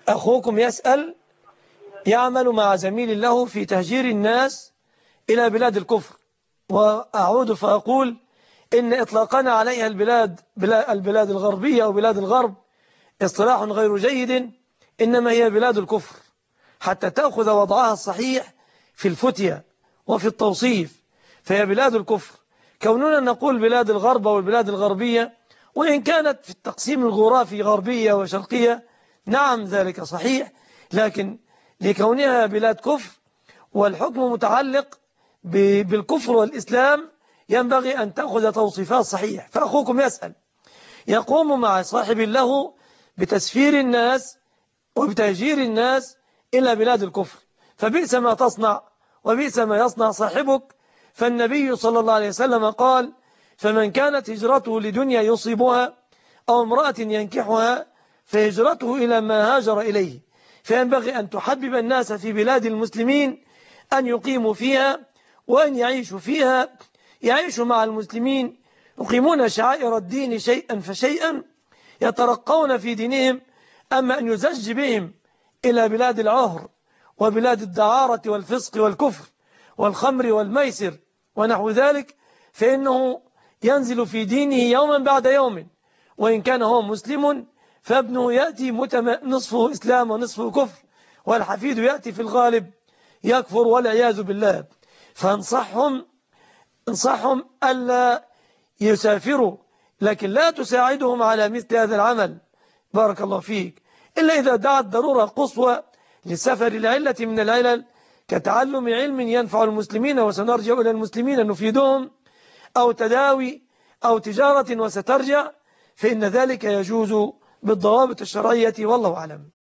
أخوكم يسأل، يعمل مع زميل له في تهجير الناس إلى بلاد الكفر، وأعود فأقول إن إطلاقنا عليها البلاد الغربية أو بلاد الغرب اصطلاح غير جيد، إنما هي بلاد الكفر حتى تأخذ وضعها الصحيح في الفتية وفي التوصيف، فهي بلاد الكفر. كوننا نقول بلاد الغرب أو البلاد الغربية، وإن كانت في التقسيم الجغرافي غربية وشرقية، نعم ذلك صحيح، لكن لكونها بلاد كفر والحكم متعلق بالكفر والإسلام ينبغي أن تأخذ توصيفات صحيح. فأخوكم يسأل، يقوم مع صاحب له بتسفير الناس وبتهجير الناس إلى بلاد الكفر، فبئس ما تصنع وبئس ما يصنع صاحبك. فالنبي صلى الله عليه وسلم قال: فمن كانت هجرته لدنيا يصيبها أو امرأة ينكحها فهجرته إلى ما هاجر إليه. فينبغي أن تحبب الناس في بلاد المسلمين أن يقيموا فيها وأن يعيشوا فيها، يعيشوا مع المسلمين، يقيمون شعائر الدين شيئا فشيئا، يترقون في دينهم. أما أن يزج بهم إلى بلاد العهر وبلاد الدعارة والفسق والكفر والخمر والميسر ونحو ذلك، فإنه ينزل في دينه يوما بعد يوم. وإن كان هو مسلم فابنه يأتي نصفه إسلام ونصفه كفر، والحفيد يأتي في الغالب يكفر والعياذ بالله. فانصحهم ألا يسافروا، لكن لا تساعدهم على مثل هذا العمل، بارك الله فيك، إلا إذا دعت ضرورة قصوى للسفر لعلة من العلل كتعلم علم ينفع المسلمين وسنرجع إلى المسلمين نفيدهم، أو تداوي أو تجارة وسترجع، فإن ذلك يجوز بالضوابط الشرعية، والله أعلم.